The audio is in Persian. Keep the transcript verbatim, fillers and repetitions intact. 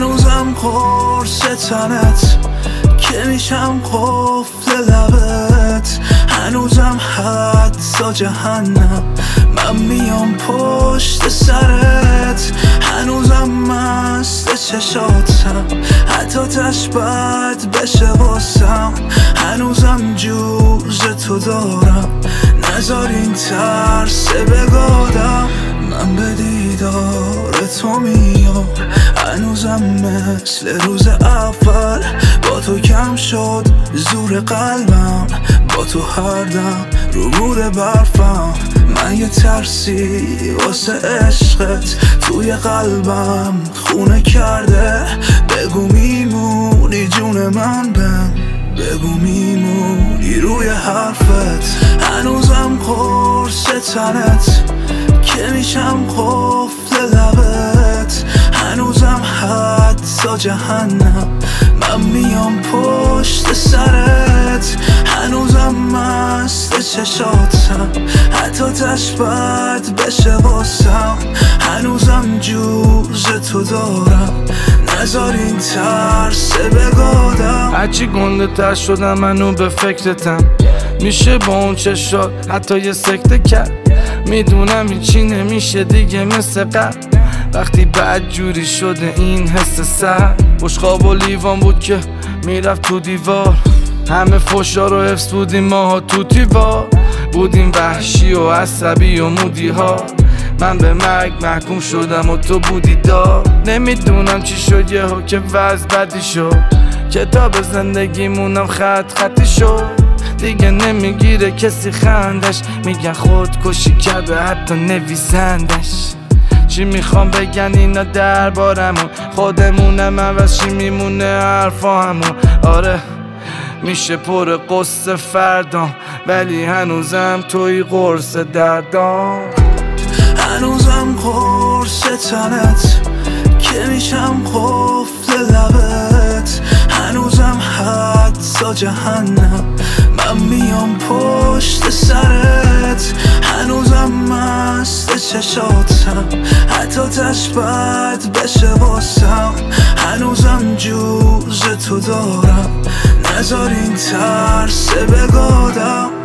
هنوزم قرص تنت که میشم قفل لبت، هنوزم حتی جهنم من میام پشت سرت، هنوزم مست چشاتم حتی تشبت بشه واسم، هنوزم جوز تو دارم نذار این ترس بگادم، من به دیدار تو میام هنوزم مثل روز اول، با تو کم شد زور قلبم، با تو هر دم رو گور برفم، من یه ترسی واسه عشقت توی قلبم خونه کرده، بگو میمونی جون من بم، بگو میمونی روی حرفت، هنوزم قرص تنت که میشم قفل لبت، هنوزم حتی جهنم من میام پشت سرت، هنوزم مست چشاتم حتی تشبت بشه واسم، هنوزم جوز تو دارم نذار این ترس بگادم. هرچی گنده تر شدم منو به فکرتم، میشه با اون چشات حتی یه سکته کرد، میدونم هیچی نمیشه دیگه مثل قبل، وقتی بد جوری شده این حس سر، بشقاب و لیوان بود که میرفت تو دیوار، همه فشا رو حفظ بودیم ماها تو دیوار، بودیم وحشی و عصبی و مودی ها، من به مرگ محکوم شدم و تو بودی دار، نمیدونم چی شد یهو که وضع بدی شد، کتاب زندگیمونم خط خطی شد، دیگه نمیگیره کسی خندش، میگن خودکشی کرده حتی نویسندش، چی میخوام بگن اینا دربارمون، خودمونم عوض چی میمونه حرفا همون، آره میشه پر قصه فردام ولی هنوزم توی قرص دردام، هنوزم قرص تنت که میشم قفل لبت، هنوزم حتی جهنم من میام پشت سرت، هنوزم مست چشاتم حتی تشبت بشه واسم، هنوزم جوز تو دارم نذار این ترس بگادم.